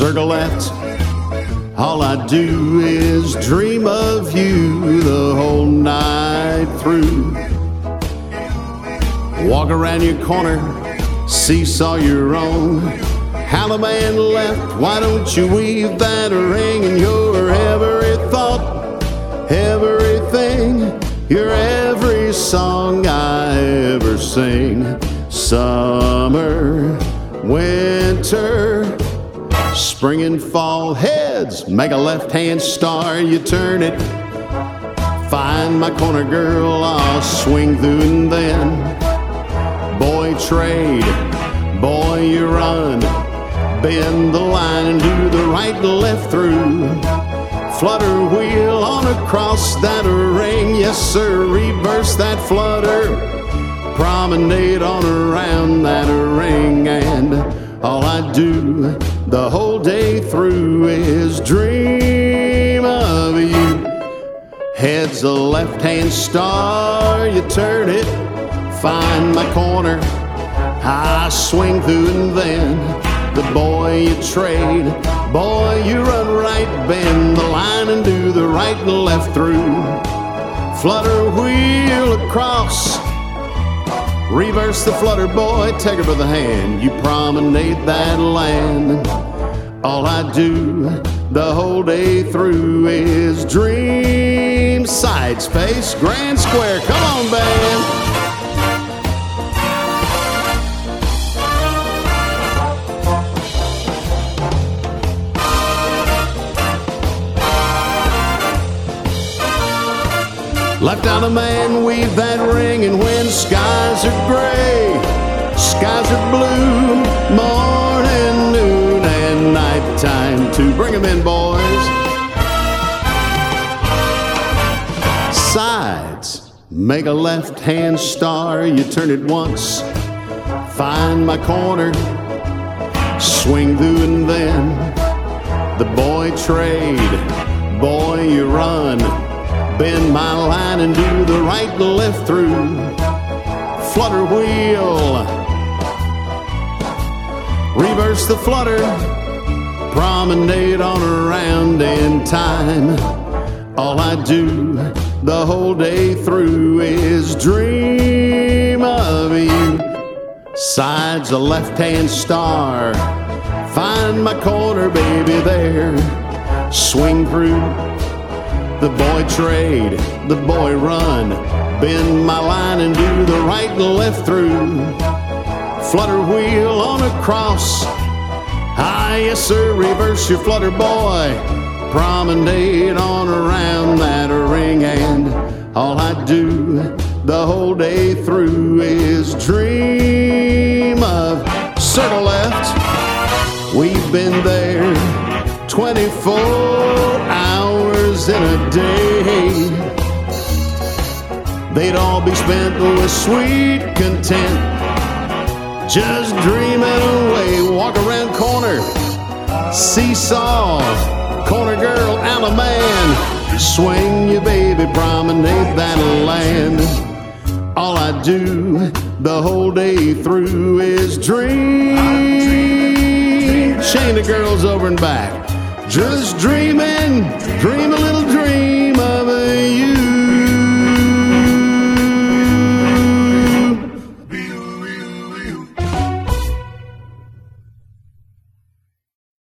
circle left. All I do is dream of you the whole night through. Walk around your corner, seesaw your own. How the man left, why don't you weave that ring in your every thought, everything, your every song I ever sing. Summer, winter, spring and fall, heads make a left-hand star. You turn it, find my corner girl, I'll swing through and then. Boy, trade, boy, you run, bend the line and do the right and left through. Flutter wheel on across that ring, yes sir, reverse that flutter. Promenade on around that ring, and all I do the whole day through is dream of you. Head's a left-hand star, you turn it, find my corner, I swing through and then. The boy you trade, boy you run right, bend the line and do the right and left through. Flutter wheel across, reverse the flutter, boy, take her by the hand. You promenade that land. All I do the whole day through is dream. Side space, grand square, come on band. Left out a man, weave that ring, and when skies are gray, skies are blue, morning, noon, and nighttime too. Bring 'em in, boys. Sides make a left-hand star, you turn it once, find my corner, swing through and then. The boy trade, boy you run, bend my line and do the right and left through. Flutter wheel, reverse the flutter, promenade on around in time. All I do the whole day through is dream of you. Side's a left-hand star, find my corner, baby, there. Swing through. The boy trade, the boy run, bend my line and do the right and left through. Flutter wheel on across, ah yes sir, reverse your flutter, boy. Promenade on around that ring, and all I do the whole day through is dream of circle left. We've been there 24 hours in a day. They'd all be spent with sweet content, just dreaming away. Walk around corner, seesaw, corner girl, and a man. Swing you baby, promenade that land. All I do the whole day through is dream. Chain of girls over and back, just dreaming, dreaming.